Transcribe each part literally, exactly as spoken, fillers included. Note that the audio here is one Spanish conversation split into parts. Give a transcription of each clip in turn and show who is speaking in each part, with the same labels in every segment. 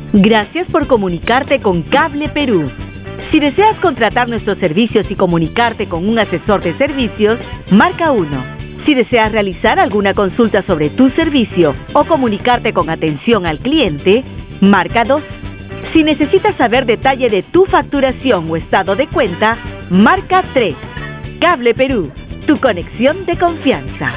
Speaker 1: Gracias por comunicarte con Cable Perú. Si deseas contratar nuestros servicios y comunicarte con un asesor de servicios, marca uno. Si deseas realizar alguna consulta sobre tu servicio o comunicarte con atención al cliente, marca dos. Si necesitas saber detalle de tu facturación o estado de cuenta, marca tres. Cable Perú, tu conexión de confianza.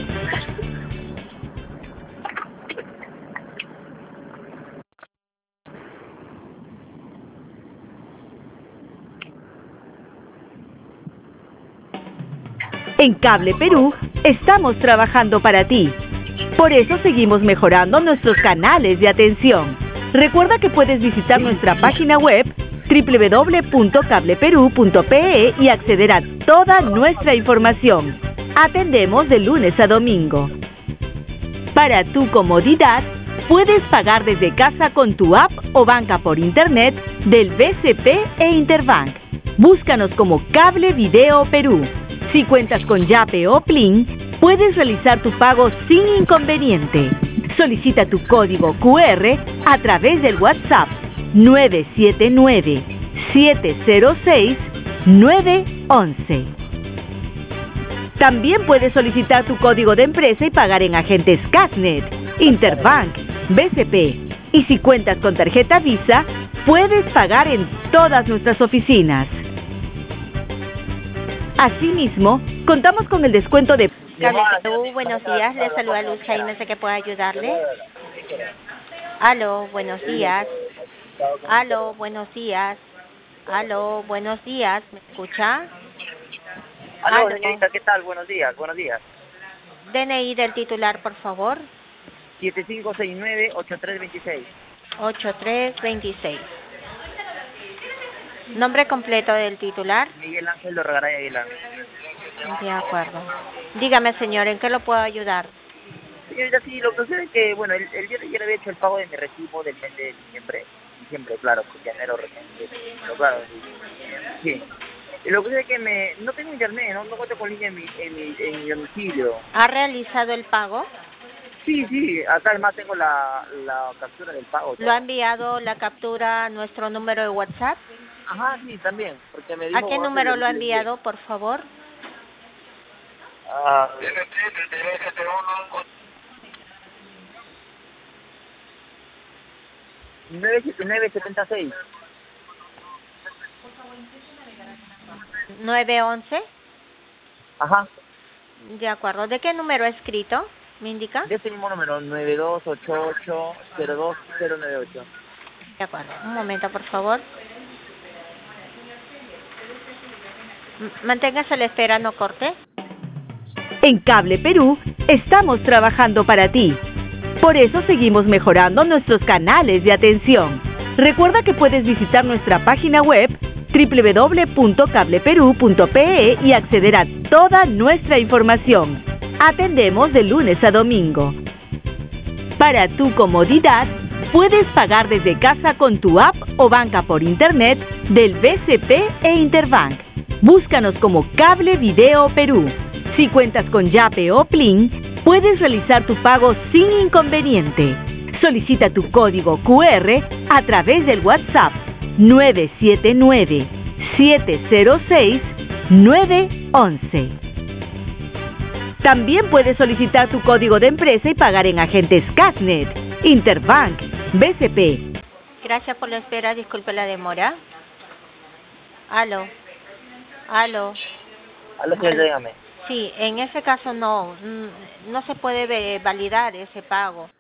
Speaker 1: En Cable Perú, estamos trabajando para ti. Por eso seguimos mejorando nuestros canales de atención. Recuerda que puedes visitar nuestra página web doble u doble u doble u punto cable perú punto pe e y acceder a toda nuestra información. Atendemos de lunes a domingo. Para tu comodidad, puedes pagar desde casa con tu app o banca por internet del B C P e Interbank. Búscanos como Cable Video Perú. Si cuentas con Yape o Plin, puedes realizar tu pago sin inconveniente. Solicita tu código cu erre a través del WhatsApp nueve siete nueve, siete cero seis, nueve once. También puedes solicitar tu código de empresa y pagar en agentes Casnet, Interbank, B C P. Y si cuentas con tarjeta Visa, puedes pagar en todas nuestras oficinas. Asimismo, contamos con el descuento de...
Speaker 2: Cable Perú, buenos días, le saluda Luz Jaime, sé que puedo ayudarle. Aló, buenos días. Aló, buenos días. Aló, buenos días, ¿me escucha?
Speaker 3: Aló, señorita, ¿qué tal? Buenos días, buenos días.
Speaker 2: D N I del titular, por favor.
Speaker 3: siete cinco seis nueve, ocho tres dos seis.
Speaker 2: ocho tres dos seis. Nombre completo del titular.
Speaker 3: Miguel Ángel Dorgaray Aguilar.
Speaker 2: De acuerdo. Dígame, señor, ¿en qué lo puedo ayudar?
Speaker 3: Señorita, sí, lo que sucede es que, bueno, el, el día de ayer había hecho el pago de mi recibo del mes de diciembre. Diciembre, claro, porque enero recién. Pero claro, sí. sí. Y lo que sucede es que me, no tengo internet, no, no cuento con línea en mi, en, mi, en mi domicilio.
Speaker 2: ¿Ha realizado el pago?
Speaker 3: Sí, sí, acá además tengo la, la captura del pago.
Speaker 2: ¿Lo ha enviado la captura a nuestro número de WhatsApp?
Speaker 3: Ajá, sí, también, porque me dijo...
Speaker 2: ¿A qué número lo ha enviado, por favor?
Speaker 3: Ah... nueve siete nueve, setenta y seis.
Speaker 2: nueve once.
Speaker 3: Ajá.
Speaker 2: De acuerdo. ¿De qué número ha escrito? ¿Me indica?
Speaker 3: De este mismo número, nueve dos ocho ocho, cero dos cero nueve ocho.
Speaker 2: De acuerdo. Un momento, por favor. Manténgase a la espera, no corte.
Speaker 1: En Cable Perú, estamos trabajando para ti. Por eso seguimos mejorando nuestros canales de atención. Recuerda que puedes visitar nuestra página web doble u doble u doble u punto cable perú punto pe e y acceder a toda nuestra información. Atendemos de lunes a domingo. Para tu comodidad, puedes pagar desde casa con tu app o banca por internet del B C P e Interbank. Búscanos como Cable Video Perú. Si cuentas con Yape o Plin, puedes realizar tu pago sin inconveniente. Solicita tu código cu erre a través del WhatsApp nueve siete nueve, siete cero seis, nueve once. También puedes solicitar tu código de empresa y pagar en agentes Casnet, Interbank, B C P.
Speaker 2: Gracias por la espera, disculpe la demora. Aló. Aló.
Speaker 3: Aló, señor, dígame.
Speaker 2: Sí, en ese caso no, no se puede validar ese pago.